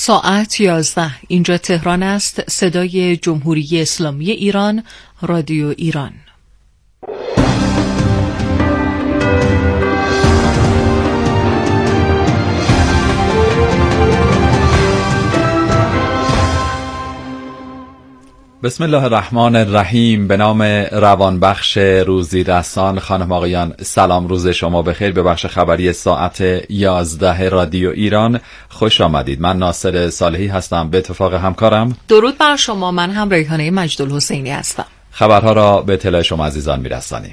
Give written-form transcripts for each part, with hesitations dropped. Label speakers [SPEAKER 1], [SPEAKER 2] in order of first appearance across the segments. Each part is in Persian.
[SPEAKER 1] ساعت 11. اینجا تهران است. صدای جمهوری اسلامی ایران، رادیو ایران.
[SPEAKER 2] بسم الله الرحمن الرحیم. به نام روانبخش روزی رسان. خانم آقایان، سلام، روز شما بخیر. به بخش خبری ساعت 11 رادیو ایران خوش آمدید. من ناصر صالحی هستم به اتفاق همکارم.
[SPEAKER 1] درود بر شما. من هم ریحانه مجدالحسینی هستم.
[SPEAKER 2] خبرها را به اطلاع شما عزیزان میرسانیم.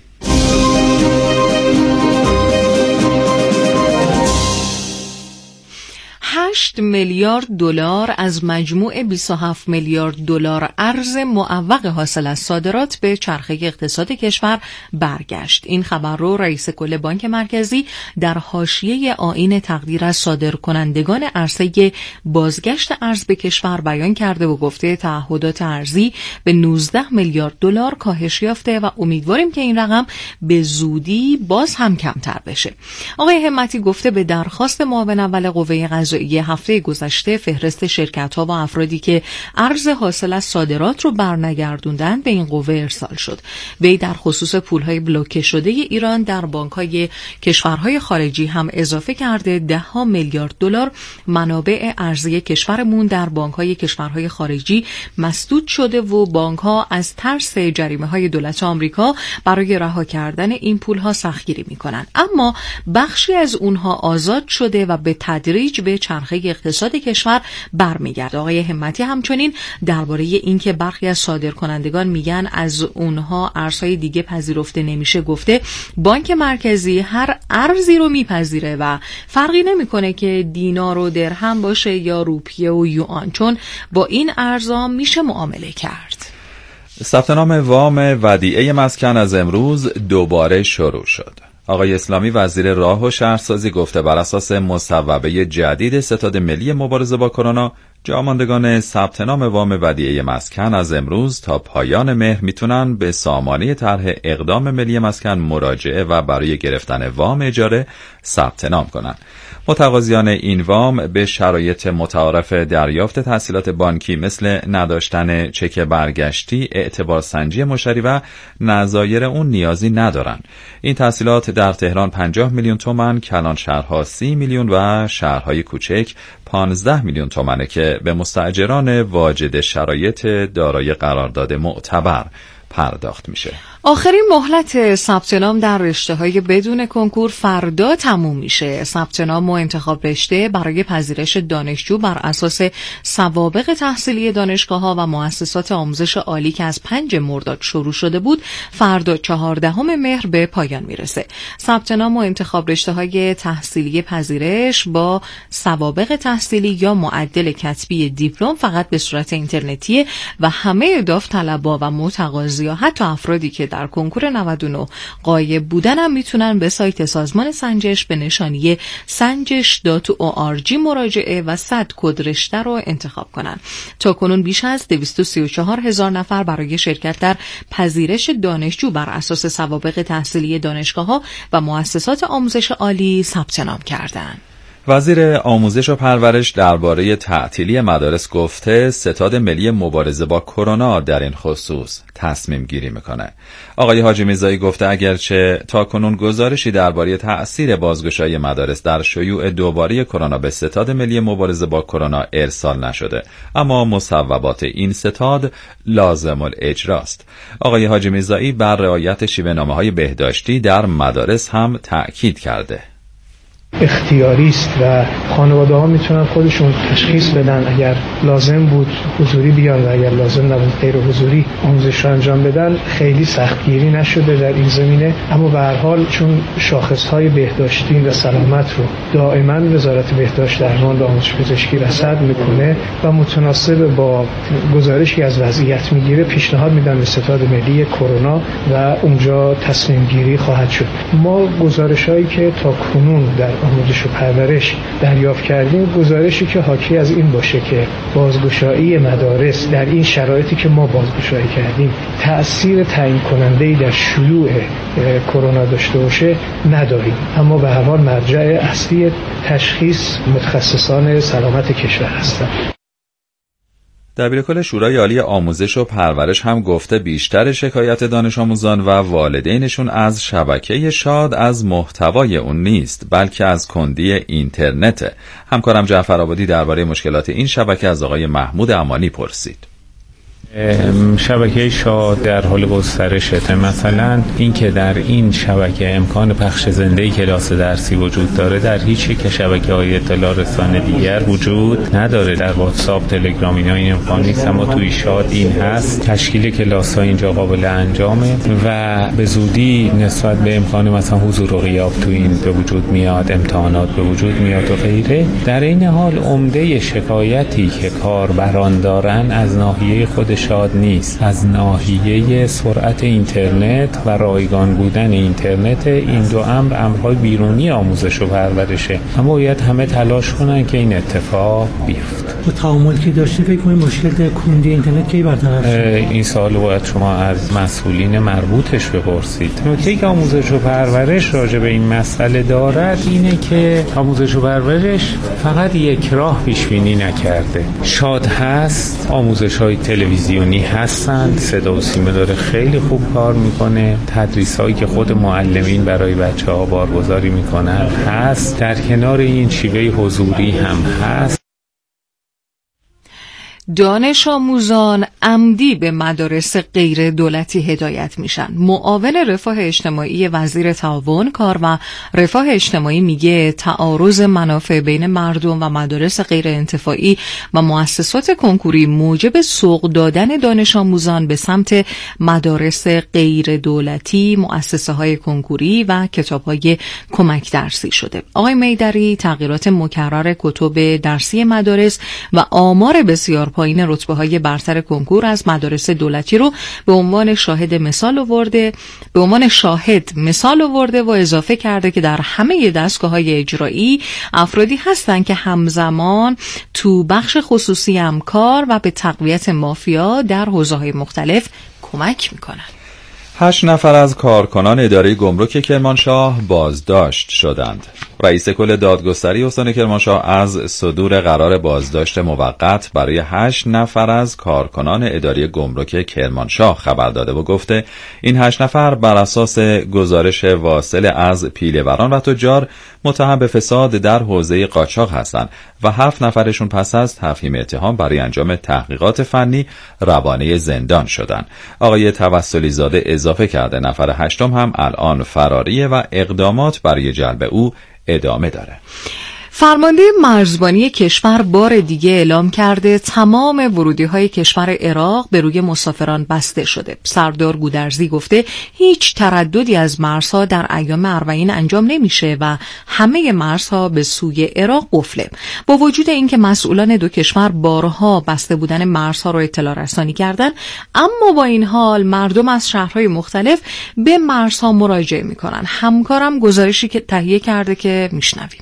[SPEAKER 1] 8 میلیارد دلار از مجموع 27 میلیارد دلار ارز معوق حاصل از صادرات به چرخه اقتصاد کشور برگشت. این خبر رو رئیس کل بانک مرکزی در حاشیه آیین تقدیر از صادرکنندگان عرصه بازگشت ارز به کشور بیان کرده و گفته تعهدات ارزی به 19 میلیارد دلار کاهش یافته و امیدواریم که این رقم به زودی باز هم کمتر بشه. آقای همتی گفته به درخواست معاون اول قوه قضاییه هفته گذشته فهرست شرکت‌ها و افرادی که ارز حاصل از صادرات رو برنگردوندن به این قوه ارسال شد. وی در خصوص پول‌های بلوکه شده ایران در بانک‌های کشورهای خارجی هم اضافه کرده 10 میلیارد دلار منابع ارزی کشورمون در بانک‌های کشورهای خارجی مسدود شده و بانک‌ها از ترس جریمه‌های دولت آمریکا برای رها کردن این پول‌ها سختگیری می‌کنند. اما بخشی از اونها آزاد شده و به تدریج به چرخه اقتصاد کشور برمیگرده. آقای همتی همچنین درباره اینکه برخی از صادرکنندگان میگن از اونها ارزهای دیگه پذیرفته نمیشه گفته بانک مرکزی هر ارزی رو میپذیره و فرقی نمیکنه که دینار و درهم باشه یا روپیه و یوآن، چون با این ارزها میشه معامله کرد.
[SPEAKER 2] ثبت نام وام ودیعه مسکن از امروز دوباره شروع شد. آقای اسلامی وزیر راه و شهرسازی گفته بر اساس مصوبه جدید ستاد ملی مبارزه با کرونا جاماندگان ثبت نام وام ودیعه مسکن از امروز تا پایان مهر میتونن به سامانه طرح اقدام ملی مسکن مراجعه و برای گرفتن وام اجاره ثبت نام کنند. متقاضیان این وام به شرایط متعارف دریافت تسهیلات بانکی مثل نداشتن چک برگشتی، اعتبار سنجی مشتری و نظایر اون نیازی ندارن. این تسهیلات در تهران 50 میلیون تومان، کلان شهرها 30 میلیون و شهرهای کوچک 15 میلیون تومانه که به مستاجران واجد شرایط دارای قرارداد معتبر پرداخت میشه.
[SPEAKER 1] آخرین مهلت ثبت نام در رشته‌های بدون کنکور فردا تموم میشه. ثبت نام و انتخاب رشته برای پذیرش دانشجو بر اساس سوابق تحصیلی دانشگاه‌ها و مؤسسات آموزش عالی که از 5 مرداد شروع شده بود، فردا 14 مهر به پایان میرسه. ثبت نام و انتخاب رشته‌های تحصیلی پذیرش با سوابق تحصیلی یا معدل کتبی دیپلم فقط به صورت اینترنتی و همه داوطلبا و متقاضی‌ها، حتی افرادی که در کنکور 99 غایب بودن هم میتونن به سایت سازمان سنجش به نشانی sanjesh.org مراجعه و 100 کد رشته رو انتخاب کنن. تا کنون بیش از 234,000 نفر برای شرکت در پذیرش دانشجو بر اساس سوابق تحصیلی دانشگاه‌ها و مؤسسات آموزش عالی ثبت نام کردند.
[SPEAKER 2] وزیر آموزش و پرورش درباره تعطیلی مدارس گفته ستاد ملی مبارزه با کرونا در این خصوص تصمیم گیری میکنه. آقای حاجی میرزایی گفته اگرچه تاکنون گزارشی درباره تأثیر بازگشایی مدارس در شیوع دوباره کرونا به ستاد ملی مبارزه با کرونا ارسال نشده، اما مصوبات این ستاد لازم الاجراست. آقای حاجی میرزایی بر رعایت شیوه‌نامه‌های بهداشتی در مدارس هم تأکید کرده.
[SPEAKER 3] اختیاری است و خانواده‌ها میتونن خودشون تشخیص بدن اگر لازم بود حضوری بیان و اگر لازم نبود غیر حضوری آموزش رو انجام بدن. خیلی سختگیری نشده در این زمینه، اما به هر حال چون شاخص‌های بهداشتی و سلامت رو دائما وزارت بهداشت درمان و آموزش پزشکی رصد میکنه و متناسب با گزارشی از وضعیت میگیره، پیشنهاد میدن به ستاد ملی کرونا و اونجا تصمیم گیری خواهد شد. ما گزارش‌هایی که تا کنون در آموزش و پرورش دریافت کردیم، گزارشی که حاکی از این باشه که بازگشایی مدارس در این شرایطی که ما بازگشایی کردیم تأثیر تعیین کننده‌ای در شیوع کرونا داشته باشه نداریم. اما به هر حال مرجع اصلی تشخیص متخصصان سلامت کشور هستند.
[SPEAKER 2] دبیرکل شورای عالی آموزش و پرورش هم گفته بیشتر شکایت دانش آموزان و والدینشون از شبکه شاد از محتوای اون نیست، بلکه از کندی اینترنته. همکارم جعفر آبادی درباره مشکلات این شبکه از آقای محمود امانی پرسید.
[SPEAKER 4] شبکه شاد در حال گسترشه. مثلا اینکه در این شبکه امکان پخش زنده کلاس درسی وجود داره در هیچ یک شبکه‌های اطلاع رسانه دیگر وجود نداره. در واتساپ، تلگرام اینا این امکان نیست، اما توی شاد این هست. تشکیل کلاس‌ها اینجا قابل انجامه و به زودی نسبت به امکان مثلا حضور و غیاب تو این به وجود میاد، امتحانات به وجود میاد و غیره. در این حال عمده شکایتی که کاربران دارن از ناحیه خود شاد نیست، از ناحیه سرعت اینترنت و رایگان بودن اینترنت. این دو امرهای بیرونی آموزش و پرورشه، اما باید همه تلاش کنن که این اتفاق بیفته.
[SPEAKER 5] با تعامل که داشته فکر کنید مشکل در کندی اینترنت کی برطرف شد؟
[SPEAKER 4] این سوال باید شما از مسئولین مربوطش بپرسید. نکته‌ای که آموزش و پرورش راجع به این مسئله دارد اینه که آموزش و پرورش فقط یک راه پیش بینی نکرده. شاد هست، آموزش‌های تلویزیونی هستند، صدا و سیما داره خیلی خوب کار میکنه، تدریسایی که خود معلمین برای بچه‌ها بارگذاری میکنن هست، در کنار این شیوه حضوری هم هست.
[SPEAKER 1] دانش آموزان عمدی به مدارس غیر دولتی هدایت میشن. معاون رفاه اجتماعی وزیر تعاون کار و رفاه اجتماعی میگه تعارض منافع بین مردم و مدارس غیر انتفاعی و مؤسسات کنکوری موجب سوق دادن دانش آموزان به سمت مدارس غیر دولتی، مؤسسه های کنکوری و کتاب های کمک درسی شده. آقای میدری تغییرات مکرر کتب درسی مدارس و آمار بسیار پایین رتبه‌های برتر کنکور از مدارس دولتی رو به عنوان شاهد مثال آورده و اضافه کرده که در همه دستگاه‌های اجرایی افرادی هستند که همزمان تو بخش خصوصی هم کار و به تقویت مافیا در حوزه‌های مختلف کمک می‌کنند.
[SPEAKER 2] 8 نفر از کارکنان اداره گمرک کرمانشاه بازداشت شدند. رئیس کل دادگستری استان کرمانشاه از صدور قرار بازداشت موقت برای 8 نفر از کارکنان اداره گمرک کرمانشاه خبر داده و گفته این 8 نفر بر اساس گزارش واصل از پیله‌وران و تجار متهم به فساد در حوزه قاچاق هستند و 7 نفرشون پس از تفهیم اتهام برای انجام تحقیقات فنی روانه زندان شدند. آقای توسلی زاده اضافه کرده نفر 8م هم الان فراریه و اقدامات برای جلب او ادامه داره.
[SPEAKER 1] فرمانده مرزبانی کشور بار دیگه اعلام کرده تمام ورودی‌های کشور عراق به روی مسافران بسته شده. سردار گودرزی گفته هیچ ترددی از مرزها در ایام اربعین انجام نمیشه و همه مرزها به سوی عراق قفله. با وجود اینکه مسئولان دو کشور بارها بسته بودن مرزها رو اطلاع رسانی کردن، اما با این حال مردم از شهرهای مختلف به مرزها مراجعه میکنن. همکارم گزارشی که تهیه کرده که میشنویم.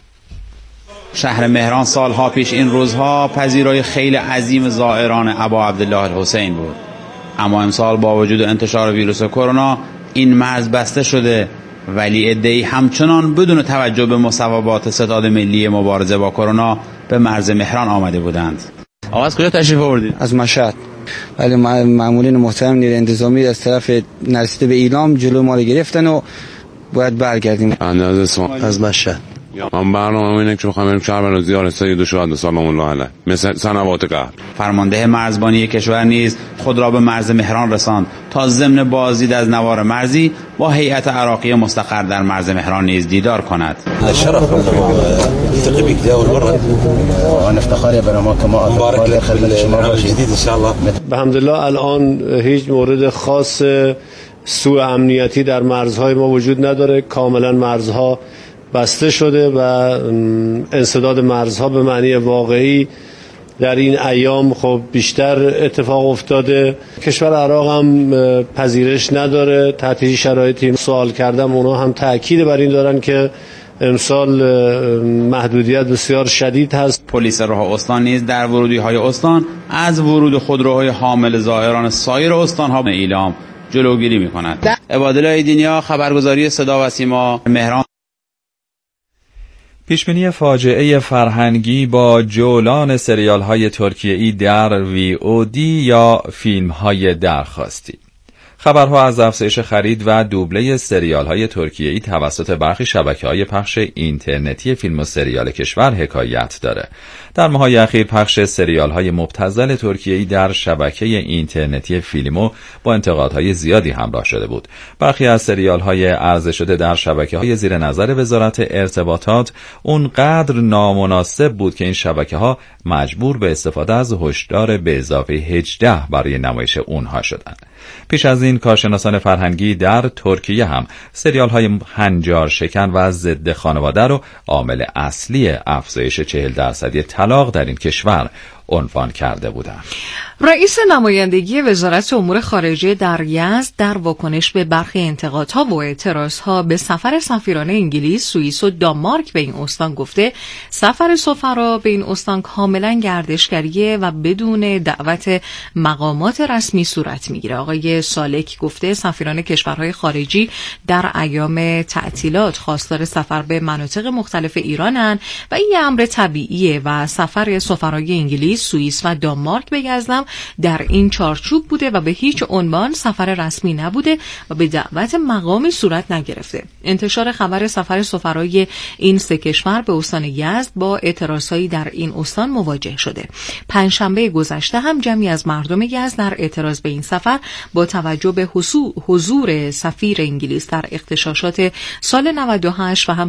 [SPEAKER 6] شهر مهران سالها پیش این روزها پذیرای خیلی عظیم زائران ابا عبدالله الحسین بود، اما امسال با وجود انتشار ویروس کرونا این مرز بسته شده، ولی عده‌ای همچنان بدون توجه به مصوبات ستاد ملی مبارزه با کرونا به مرز مهران آمده بودند. آقا از کجا تشریف آوردید؟
[SPEAKER 7] از مشهد. ولی مامورین محترم نیروی انتظامی از طرف نرسیده به ایلام جلو ما رو گرفتن و باید برگردیم.
[SPEAKER 8] از مشهد. من برنامه اینه که بخوام بریم کربلا زیارت سید شهدا سلام الله علیه مثل سنوات قبل.
[SPEAKER 6] فرمانده مرزبانی کشور نیز خود را به مرز مهران رساند تا ضمن بازدید از نوار مرزی با هیئت عراقی مستقر در مرز مهران نیز دیدار کند.
[SPEAKER 9] الشرف نلتقي بك لاول مره وانا افتخار برما كما مبارك خدمت شما جديد ان شاء الله.
[SPEAKER 10] بحمدالله الان هیچ مورد خاص سوء امنیتی در مرزهای ما وجود نداره. کاملا مرزها بسته شده و انسداد مرزها به معنی واقعی در این ایام خب بیشتر اتفاق افتاده. کشور عراق هم پذیرش نداره. تحت شرایطی سوال کردم اونا هم تأکید بر این دارن که امسال محدودیت بسیار شدید هست.
[SPEAKER 6] پلیس راه استان نیز در ورودی‌های استان از ورود خودروهای حامل زائران سایر استان‌ها به ایلام جلوگیری می‌کند. عبادالله دینیا، خبرگزاری صدا و سیما، مهران.
[SPEAKER 2] پیشبینی فاجعه فرهنگی با جولان سریال‌های ترکیه‌ای در VOD یا فیلم‌های درخواستی. خبرها از افزایش خرید و دوبله سریال‌های ترکیه‌ای توسط برخی شبکه‌های پخش اینترنتی فیلم و سریال کشور حکایت داره. در ماه‌های اخیر پخش سریال‌های مبتذل ترکیه‌ای در شبکه اینترنتی فیلمو با انتقادهای زیادی همراه شده بود. برخی از سریال‌های عرضه شده در شبکه‌های زیر نظر وزارت ارتباطات اونقدر نامناسب بود که این شبکه‌ها مجبور به استفاده از هشدار به اضافه 18 برای نمایش اونها شدند. پیش از این کارشناسان فرهنگی در ترکیه هم سریال‌های هنجار شکن و ضد خانواده رو عامل اصلی افزایش 40% طلاق در این کشور عنوان کرده بودند.
[SPEAKER 1] رئیس نمایندگی وزارت امور خارجه در یزد در واکنش به برخی انتقادها و اعتراضها به سفر سفیران انگلیس، سوئیس و دانمارک به این استان گفته سفر سفرا به این استان کاملا گردشگریه و بدون دعوت مقامات رسمی صورت میگیره. آقای سالک گفته سفیران کشورهای خارجی در ایام تعطیلات خواستار سفر به مناطق مختلف ایرانن و این امر طبیعیه و سفر سفرای انگلیس، سوئیس و دانمارک به یزد در این چارچوب بوده و به هیچ عنوان سفر رسمی نبوده و به دعوت مقامی صورت نگرفته. انتشار خبر سفر سفرای این سه کشور به استان یزد با اعتراضایی در این استان مواجه شده. پنجشنبه گذشته هم جمعی از مردم یزد در اعتراض به این سفر با توجه به حضور سفیر انگلیس در اغتشاشات سال 98 و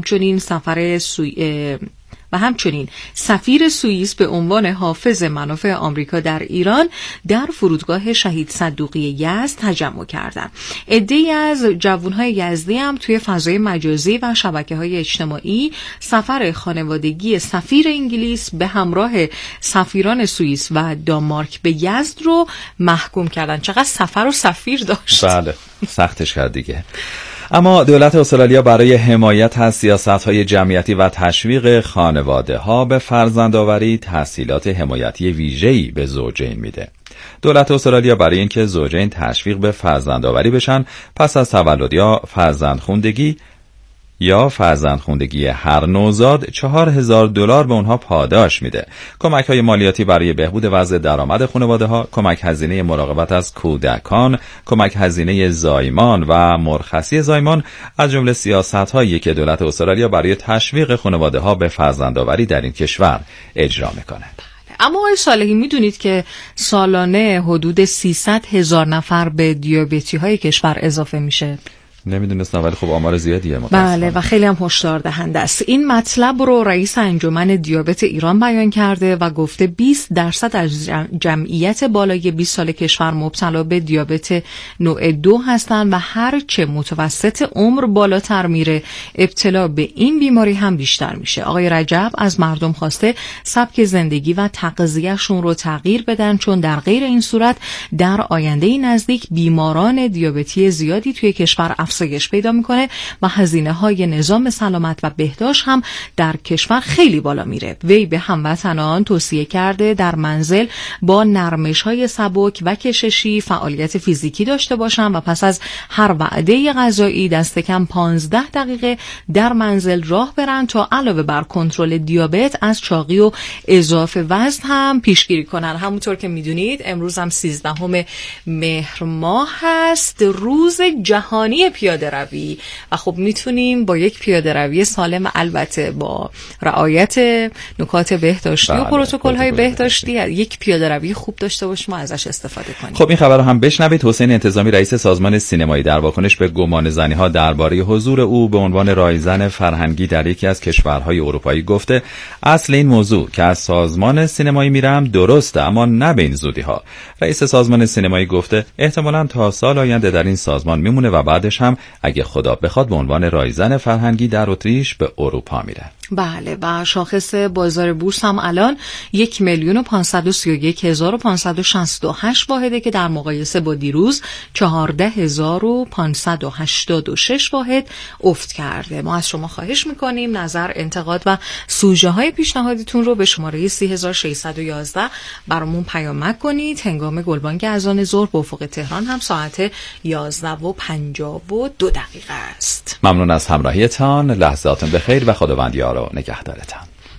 [SPEAKER 1] همچنین سفیر سوئیس به عنوان حافظ منافع آمریکا در ایران در فرودگاه شهید صدوقی یزد تجمع کردند. عده‌ای از جوانهای یزدی هم توی فضای مجازی و شبکه‌های اجتماعی سفر خانوادگی سفیر انگلیس به همراه سفیران سوئیس و دانمارک به یزد رو محکوم کردن. چقدر سفر و سفیر داشت.
[SPEAKER 2] بله، سختش کرد دیگه. اما دولت استرالیا برای حمایت از سیاست‌های جمعیتی و تشویق خانواده‌ها به فرزندآوری تسهیلات حمایتی ویژه‌ای به زوجین میده. دولت استرالیا برای اینکه زوجین تشویق به فرزندآوری بشن پس از تولد یا فرزندخوندگی هر نوزاد $4,000 به اونها پاداش میده. کمک‌های مالیاتی برای بهبود وضع درآمد خانواده‌ها، کمک هزینه مراقبت از کودکان، کمک هزینه زایمان و مرخصی زایمان از جمله سیاست‌هایی که دولت استرالیا برای تشویق خانواده‌ها به فرزندآوری در این کشور اجرا میکنه.
[SPEAKER 1] اما آقای صالحی میدونید که سالانه حدود 300,000 نفر به دیابتی‌های کشور اضافه میشه؟
[SPEAKER 2] نمیدونستم، ولی خب آمار زیادیه.
[SPEAKER 1] بله و خیلی هم هشدار دهنده است. این مطلب رو رئیس انجمن دیابت ایران بیان کرده و گفته 20% از جمعیت بالای 20 سال کشور مبتلا به دیابت نوع 2 هستند و هر چه متوسط عمر بالاتر میره ابتلا به این بیماری هم بیشتر میشه. آقای رجب از مردم خواسته سبک زندگی و تغذیه‌شون رو تغییر بدن، چون در غیر این صورت در آینده نزدیک بیماران دیابتی زیادی توی کشور افزایش پیدا میکنه و هزینه‌های نظام سلامت و بهداشت هم در کشور خیلی بالا میره. وی به هموطنان توصیه کرده در منزل با نرمش‌های سبک و کششی فعالیت فیزیکی داشته باشن و پس از هر وعده غذایی دست کم 15 دقیقه در منزل راه برن تا علاوه بر کنترل دیابت از چاقی و اضافه وزن هم پیشگیری کنن. همونطور که میدونید امروز هم 13 مهر ماه هست، روز جهانی پیاده روی و خب میتونیم با یک پیاده روی سالم، البته با رعایت نکات بهداشتی و پروتکل‌های بهداشتی، یک پیاده روی خوب داشته باشیم و ازش استفاده کنیم.
[SPEAKER 2] خب این خبر رو هم بشنوید. حسین انتظامی رئیس سازمان سینمایی در واکنش به گمان زنی‌ها درباره حضور او به عنوان رایزن فرهنگی در یکی از کشورهای اروپایی گفته اصل این موضوع که از سازمان سینمایی میرم درسته، اما نه به این زودی‌ها. رئیس سازمان سینمایی گفته احتمالاً تا سال آینده در این سازمان میمونه و بعدش هم اگه خدا بخواد به عنوان رایزن فرهنگی در اتریش به اروپا میره.
[SPEAKER 1] بله و شاخص بازار بورس هم الان 1,531,568 واحده که در مقایسه با دیروز 14,586 واحد افت کرده. ما از شما خواهش میکنیم نظر، انتقاد و سوژه های پیشنهادیتون رو به شماره 30611 برامون پیامک کنید. هنگام گلبانگ اذان ظهر به افق تهران هم ساعت 11:52 است.
[SPEAKER 2] ممنون از همراهیتان، لحظاتون بخیر و خداوند یار و نگهدارتان.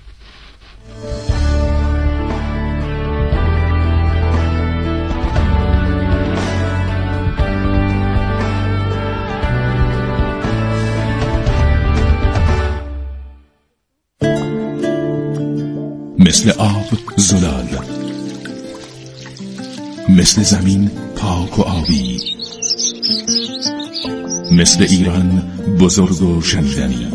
[SPEAKER 11] مثل آب زلال، مثل زمین پاک و آبی، مثل ایران بزرگ و شنیدنی.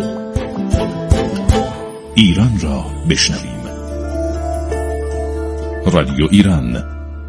[SPEAKER 11] ایران را بشنویم. رادیو ایران.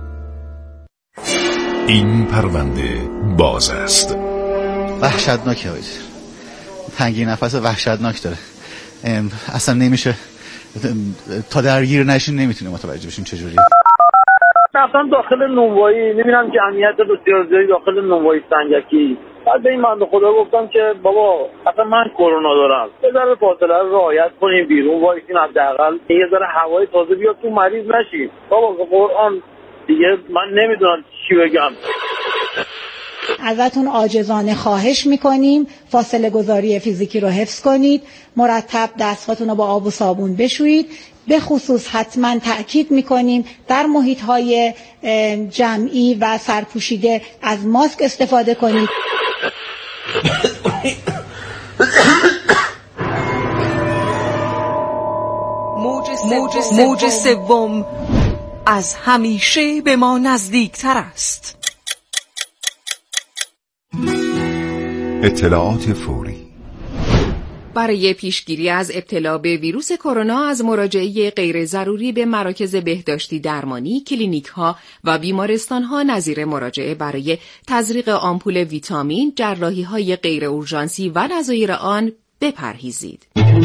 [SPEAKER 11] این پرونده باز است.
[SPEAKER 12] وحشتناکه آقای، تنگی نفس وحشتناک داره. اصلا نمیشه تا درگیر نشین نمیتونیم متوجه بشیم چجوری.
[SPEAKER 13] رفتم داخل نونوایی، میبینم جمعیت بسیار زیادی داخل نونوایی سنگکی. بعد به این بنده خدا گفتم که بابا اصلا من کرونا دارم، یه ذره فاصله رو رعایت کنیم، بیرون وایسیم، حداقل یه ذره هوای تازه بیاد تو، مریض نشیم. بابا به قرآن دیگه من نمیدونم چی بگم.
[SPEAKER 14] ازتون عاجزانه خواهش میکنیم فاصله گذاری فیزیکی رو حفظ کنید، مرتب دستاتون رو با آب و صابون بشویید. به خصوص حتما تأکید میکنیم در محیط‌های جمعی و سرپوشیده از ماسک استفاده کنید.
[SPEAKER 15] موج سوم از همیشه به ما نزدیکتر است.
[SPEAKER 16] اطلاعات فوری
[SPEAKER 17] برای پیشگیری از ابتلا به ویروس کرونا از مراجعه غیر ضروری به مراکز بهداشتی درمانی، کلینیک‌ها و بیمارستان‌ها نظیر مراجعه برای تزریق آمپول ویتامین، جراحی‌های غیر اورژانسی و نظایر آن بپرهیزید.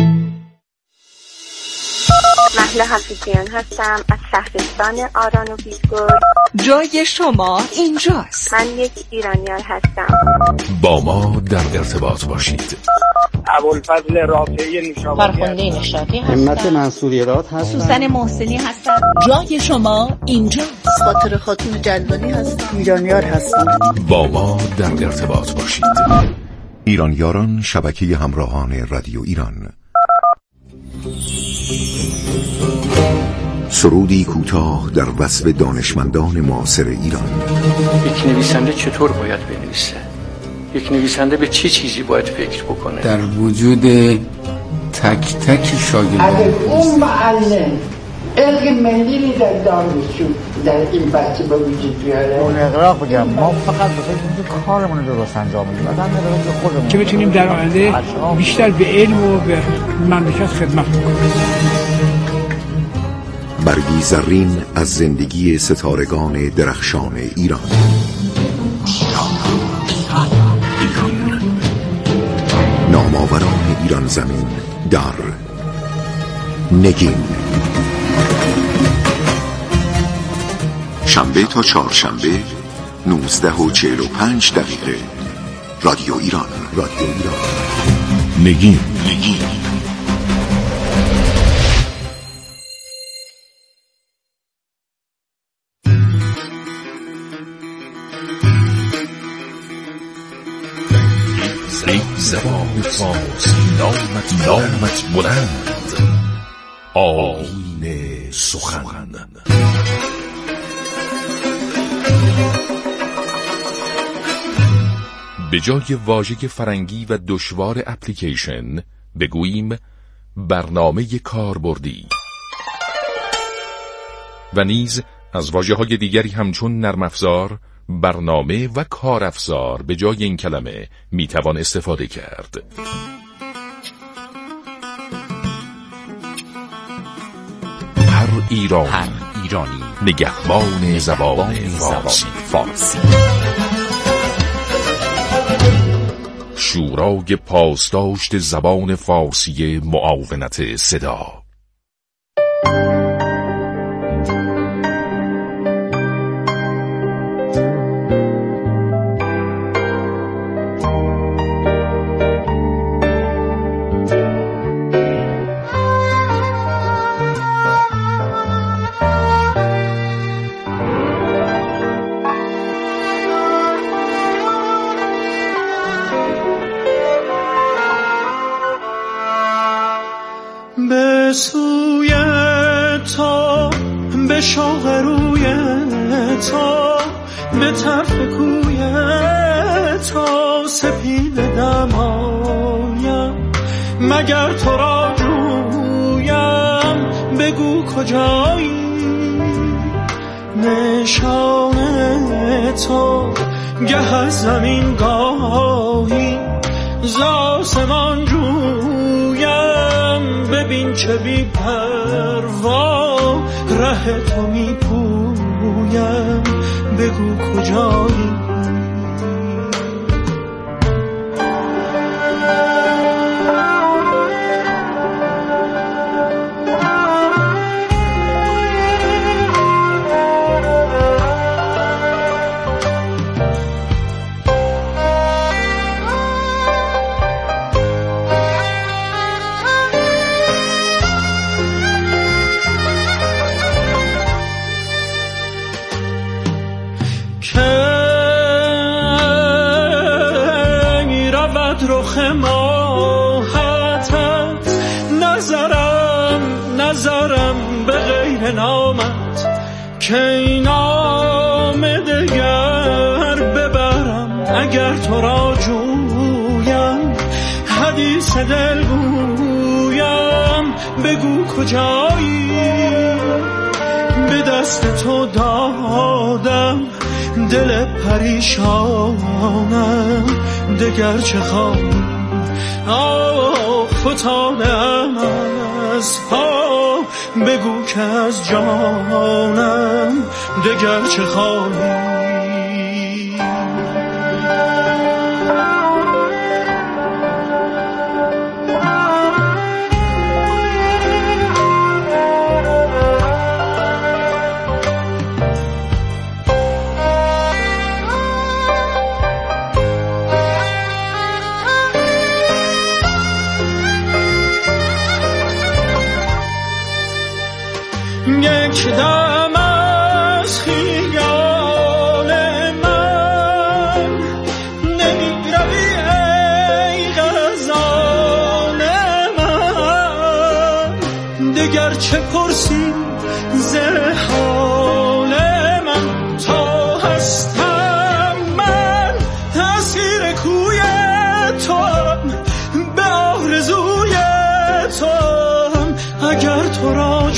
[SPEAKER 18] مهلا حفیظیان هستم از شهرستان آران و بیسگل.
[SPEAKER 15] جای شما اینجاست.
[SPEAKER 18] من یک ایرانیار هستم.
[SPEAKER 11] با ما در ارتباط باشید.
[SPEAKER 13] ابوالفضل رافعی نشابوری،
[SPEAKER 19] فرخنده نشاطی هستم.
[SPEAKER 7] همت منصوریرات هستم.
[SPEAKER 19] سوسن محسنی هستم. جای شما اینجاست.
[SPEAKER 20] خاطر خاتون جلوانی هستم. ایرانیار هستم.
[SPEAKER 11] با ما در ارتباط باشید.
[SPEAKER 16] ایرانیاران، شبکه همراهان رادیو ایران. سرودی کوتاه در وصف دانشمندان معاصر ایران.
[SPEAKER 21] یک نویسنده چطور باید بنویسه؟ یک نویسنده به چه چیزی باید فکر بکنه؟
[SPEAKER 22] در وجود تک تک شاگرد.
[SPEAKER 23] اگر اون معلم علم ملی در دانشجو در این بچه به وجود بیاره،
[SPEAKER 24] اون اقراق بگم ما فقط به فکر کارمون رو درست انجام بدیم، بعدن به خودمون
[SPEAKER 5] که بتونیم در آینده بیشتر به علم و به مملکت خدمت کنیم.
[SPEAKER 16] برگی زرین از زندگی ستارگان درخشان ایران. نامآوران ایران زمین در نگین. شنبه تا چهارشنبه 19:45 رادیو ایران.
[SPEAKER 11] نگین. زبان فارسی نامت بلند، آیین سخن. به جای واژه فرنگی و دشوار اپلیکیشن بگوییم برنامه کاربردی و نیز از واژه‌های دیگری همچون نرم افزار، برنامه و کارافزار به جای این کلمه میتوان استفاده کرد. هر ایرانی نگهبان زبان فارسی. شورای پاسداشت زبان فارسی معاونت صدا.
[SPEAKER 3] به سوی تو، به شوق روی تو، به طرف کوی تو سپید دمایم، مگر تو را جویم بگو کجایی، نشان تو گه از زمین گاهی ز آسمان جویم، ببین چه بی پروا ره تو می پویم، بگو کجایی. نظرم به غیر نامت که این نام دگر ببرم، اگر تو را جویم حدیث دل گویم، بگو کجایی. به دست تو دادم دل پریشانم، دگر چه خواهی. فتادم از پا، بگو که از جانم دگر چه خواهی. یک دم از خیال من نمی روی ای غزال من، دگر چه پرسی ز حال من، تا هستم من اسیر کوی توام، به آرزوی توام، اگر تو را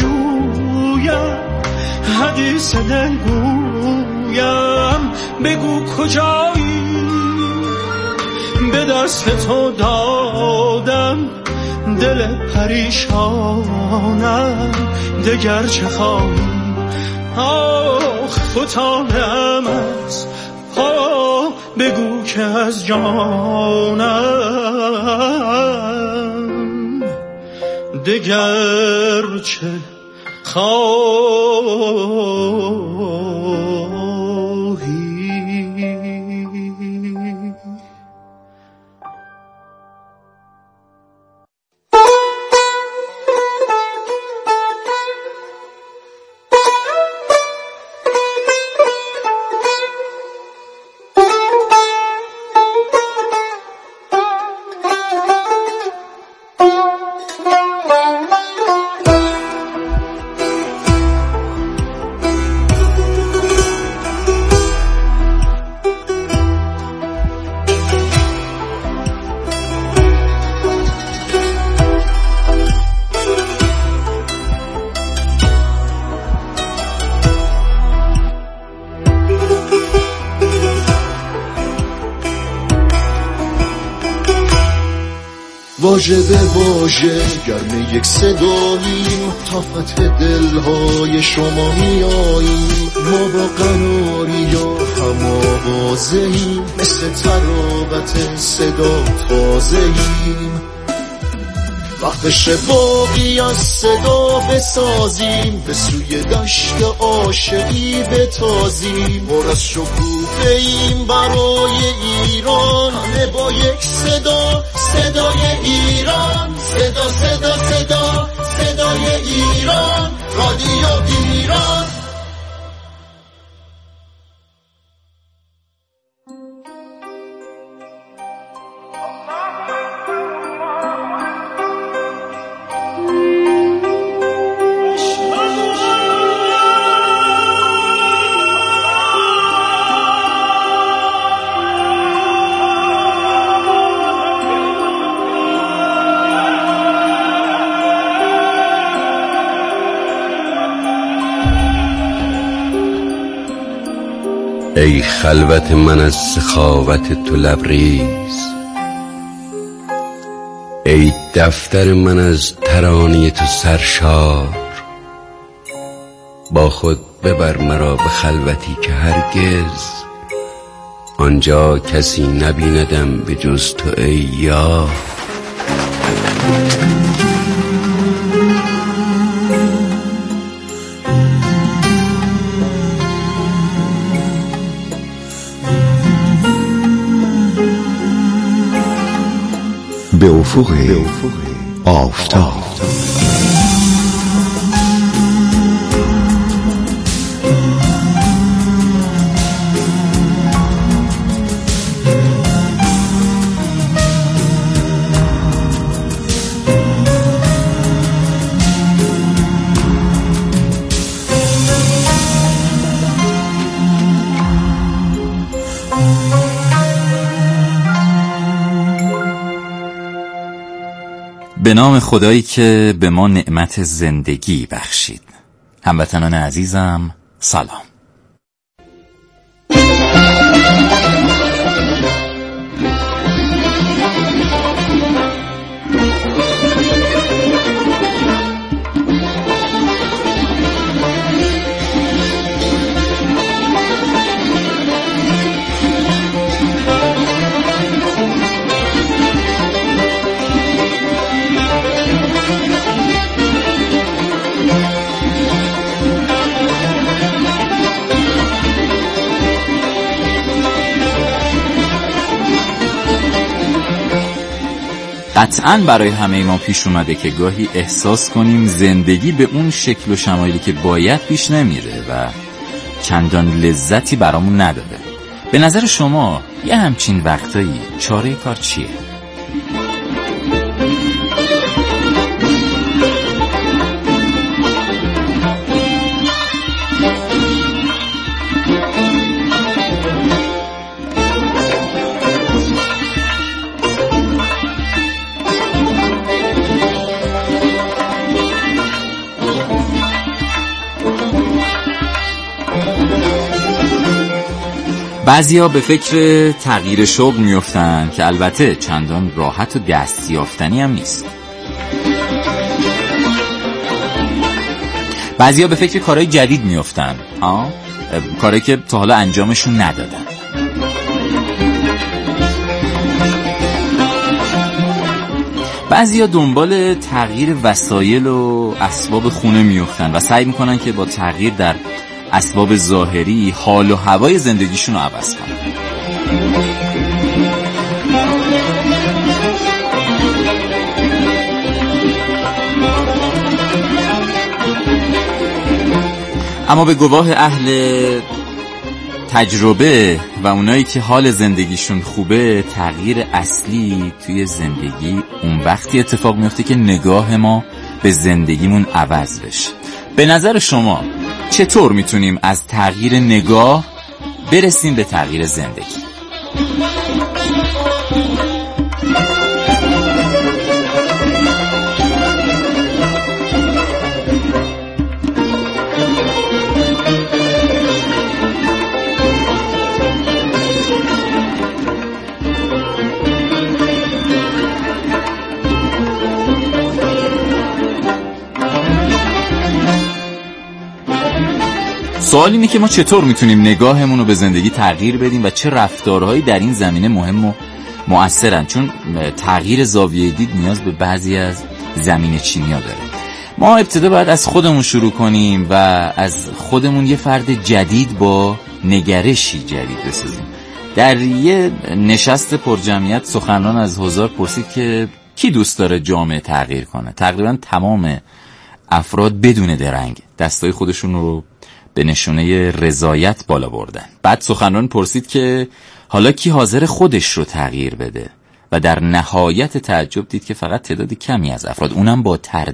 [SPEAKER 3] حدیث دل گویم، بگو کجایی. به دست تو دادم دل پریشانم، دگر چه خواهی. فتادم از پا، بگو که از جانم دگر چه خواهی.
[SPEAKER 4] واژه به واژه گرم یک صداییم، تا فتح دلهای شما میاییم. ما با قناری یا هم آوازه‌ایم، مثل ترابت صدا تازه‌ایم. وقتش باقی از صدا بسازیم، به سوی دشت عاشقی بتازیم. پر از شکوفه ایم برای ایران، همه با یک صدا، صدای ایران. صدا صدا صدا صدای ایران، رادیو ایران.
[SPEAKER 6] ای خلوت من از سخاوت تو لبریز، ای دفتر من از ترانه تو سرشار. با خود ببر مرا به خلوتی که هرگز آنجا کسی نبیندم به جز تو ای یار.
[SPEAKER 16] به افق آفتاب.
[SPEAKER 2] به نام خدایی که به ما نعمت زندگی بخشید. هموطنان عزیزم سلام. قطعاً برای همه ما پیش اومده که گاهی احساس کنیم زندگی به اون شکل و شمایلی که باید پیش نمیره و چندان لذتی برامون نداره. به نظر شما یه همچین وقتایی چاره کار چیه؟ بعضیا به فکر تغییر شغل میافتن که البته چندان راحت و دست یافتنی هم نیست. بعضیا به فکر کارهای جدید میافتن، کارهایی که تا حالا انجامشون ندادن. بعضیا دنبال تغییر وسایل و اسباب خونه میافتن و سعی میکنن که با تغییر در اسباب ظاهری حال و هوای زندگیشون رو عوض کنن. اما به گواه اهل تجربه و اونایی که حال زندگیشون خوبه، تغییر اصلی توی زندگی اون وقتی اتفاق میفته که نگاه ما به زندگیمون عوض بشه. به نظر شما چطور میتونیم از تغییر نگاه برسیم به تغییر زندگی؟
[SPEAKER 1] سوال اینه که ما چطور میتونیم نگاهمون رو به زندگی تغییر بدیم و چه رفتارهایی در این زمینه مهم و مؤثرن، چون تغییر زاویه دید نیاز به بعضی از زمینه چینی‌ها داره. ما ابتدا باید از خودمون شروع کنیم و از خودمون یه فرد جدید با نگرشی جدید بسازیم. در یه نشست پرجمعیت سخنران از حضار پرسید که کی دوست داره جامعه تغییر کنه؟ تقریبا تمام افراد بدون درنگ دستای خودشون رو به نشونه رضایت بالا بردن. بعد سخنران پرسید که حالا کی حاضر خودش رو تغییر بده؟ و در نهایت تعجب دید که فقط تعداد کمی از افراد، اونم با تردید